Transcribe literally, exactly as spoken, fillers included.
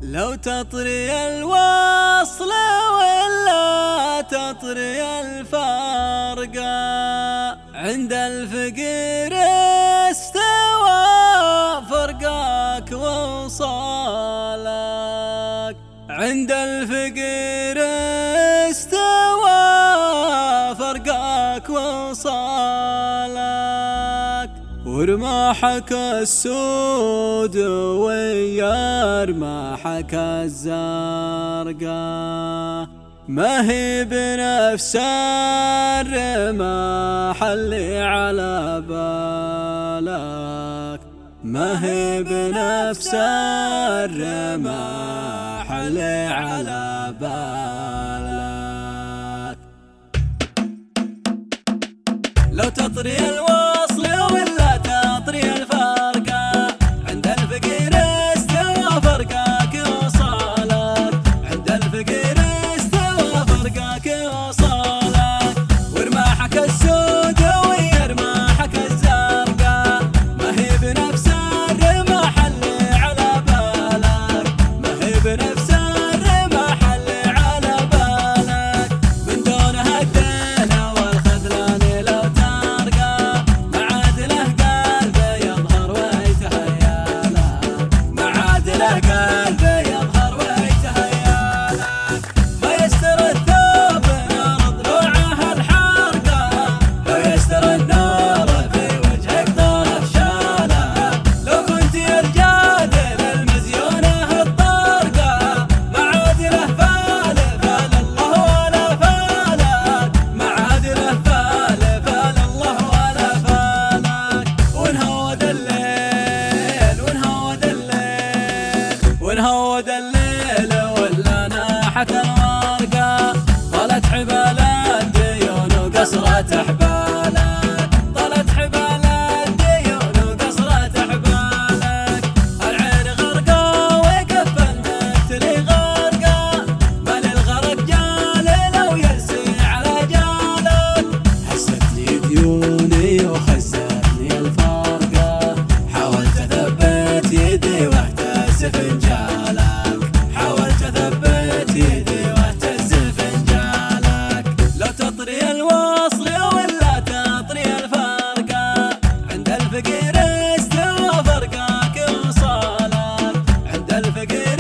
لو تطري الوصل ولا تطري الفرقة، عند الفقير استوى فرقك ووصالك. عند الفقير استوى فرقك ووصالك. ورماحك السود ويا رماحك الزرقاء، ما هي بنفس الرماح اللي على بالك. ما هي بنفس الرماح اللي على بالك. لو تطري الوصل ولا تطري الفرقة، عند الفقير استوى فرقك وصالك. عند الفقير استوى فرقك وصالك. ورماحك السود ويا رماحك الزرقاء، ما هي بنفس الرماح اللي على بالك. ما هي بنفس الرماح اللي على بالك. من دونها الدين والخذلان لو ترقى، ما عاد له قلب يظهر ويتهيالك. ما عاد له قلب يظهر ويتهيالك. ما يستر الثوب نار ضلوعه الحرقة، لو يستر النور في وجهك طرف شاله. لو كنت يا رجال للمزيونه الطارقة، ما عاد له فال فال الله ولا فالك. ما عاد له فال فال الله ولا فالك. ونهود الليل ونهود الليل ونهود الليل ولا ناحت الورقة، طلت حبال الديون وقصرت أحبالك. طلت حبال الديون وقصرت أحبالك. العين غرقة وقف المثل غرقة، ما للغرق جال لو يرسي على جالك. حستني ديوني وخزتني الفرقة، حاولت أثبت يدي واهتز فنجالك. حاولت أثبت يدي واهتز فنجالك. لو تطري الوصل ولا تطري الفرقة، عند الفقير استوى فرقك وصالك. عند الفقير